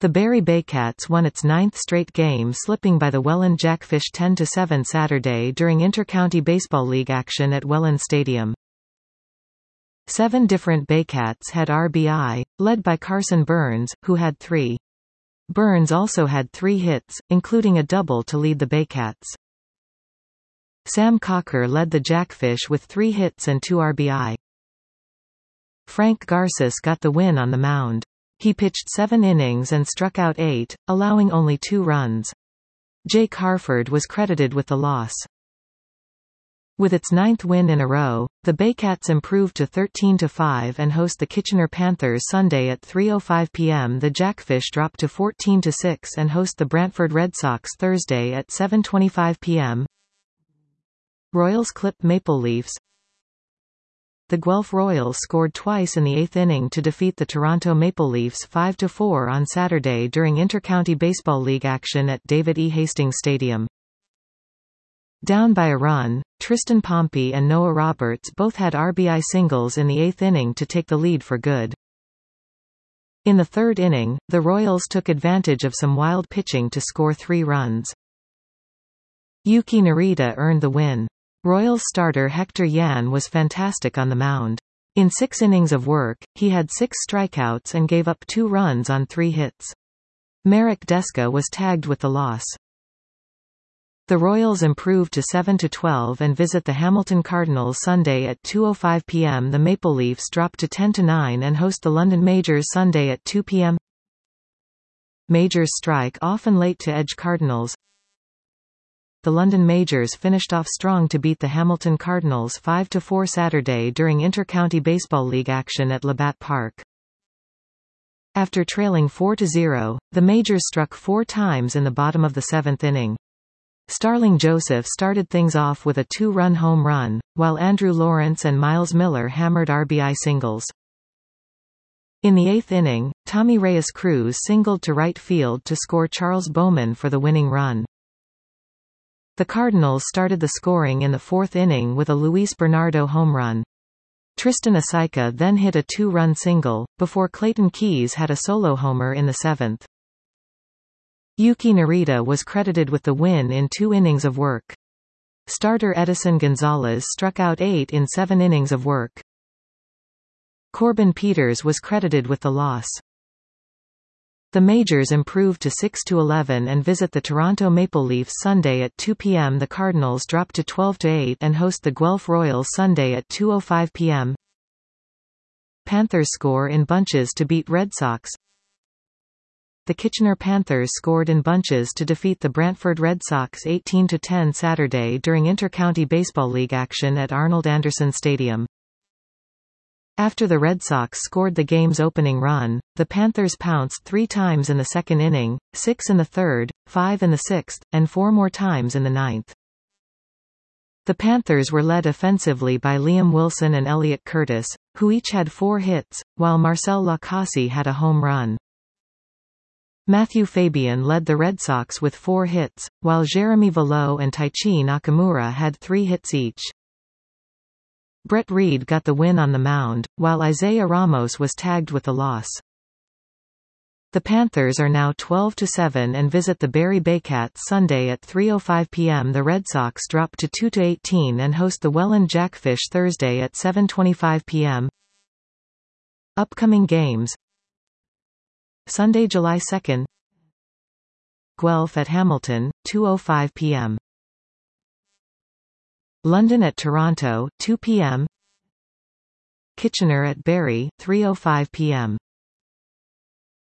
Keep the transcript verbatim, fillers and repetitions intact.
The Barry Baycats won its ninth straight game, slipping by the Welland Jackfish ten to seven Saturday during Intercounty Baseball League action at Welland Stadium. Seven different Baycats had R B I, led by Carson Burns, who had three. Burns also had three hits, including a double to lead the Baycats. Sam Cocker led the Jackfish with three hits and two R B I. Frank Garces got the win on the mound. He pitched seven innings and struck out eight, allowing only two runs. Jake Harford was credited with the loss. With its ninth win in a row, the Baycats improved to thirteen to five and host the Kitchener Panthers Sunday at three oh five p m The Jackfish dropped to fourteen to six and host the Brantford Red Sox Thursday at seven twenty-five p m Royals clipped Maple Leafs. The Guelph Royals scored twice in the eighth inning to defeat the Toronto Maple Leafs five to four on Saturday during Intercounty Baseball League action at David E. Hastings Stadium. Down by a run, Tristan Pompey and Noah Roberts both had R B I singles in the eighth inning to take the lead for good. In the third inning, the Royals took advantage of some wild pitching to score three runs. Yuki Narita earned the win. Royals starter Hector Yan was fantastic on the mound. In six innings of work, he had six strikeouts and gave up two runs on three hits. Marek Deska was tagged with the loss. The Royals improved to seven to twelve and visit the Hamilton Cardinals Sunday at two oh five p m The Maple Leafs drop to ten to nine and host the London Majors Sunday at two p m Majors strike often late to edge Cardinals. The London Majors finished off strong to beat the Hamilton Cardinals five to four Saturday during Intercounty Baseball League action at Labatt Park. After trailing four to zero, the Majors struck four times in the bottom of the seventh inning. Starling Joseph started things off with a two-run home run, while Andrew Lawrence and Miles Miller hammered R B I singles. In the eighth inning, Tommy Reyes Cruz singled to right field to score Charles Bowman for the winning run. The Cardinals started the scoring in the fourth inning with a Luis Bernardo home run. Tristan Asaika then hit a two-run single, before Clayton Keys had a solo homer in the seventh. Yuki Narita was credited with the win in two innings of work. Starter Edison Gonzalez struck out eight in seven innings of work. Corbin Peters was credited with the loss. The Majors improved to six to eleven and visit the Toronto Maple Leafs Sunday at two p m The Cardinals drop to twelve to eight and host the Guelph Royals Sunday at two oh five p m Panthers score in bunches to beat Red Sox. The Kitchener Panthers scored in bunches to defeat the Brantford Red Sox eighteen to ten Saturday during Intercounty Baseball League action at Arnold Anderson Stadium. After the Red Sox scored the game's opening run, the Panthers pounced three times in the second inning, six in the third, five in the sixth, and four more times in the ninth. The Panthers were led offensively by Liam Wilson and Elliot Curtis, who each had four hits, while Marcel Lacassie had a home run. Matthew Fabian led the Red Sox with four hits, while Jeremy Velo and Taichi Nakamura had three hits each. Brett Reed got the win on the mound, while Isaiah Ramos was tagged with the loss. The Panthers are now twelve to seven and visit the Barry Baycats Sunday at three oh five p m The Red Sox drop to two to eighteen and host the Welland Jackfish Thursday at seven twenty-five p m Upcoming games: Sunday, July second, Guelph at Hamilton, two oh five p m London at Toronto, two p m Kitchener at Barry, three oh five p m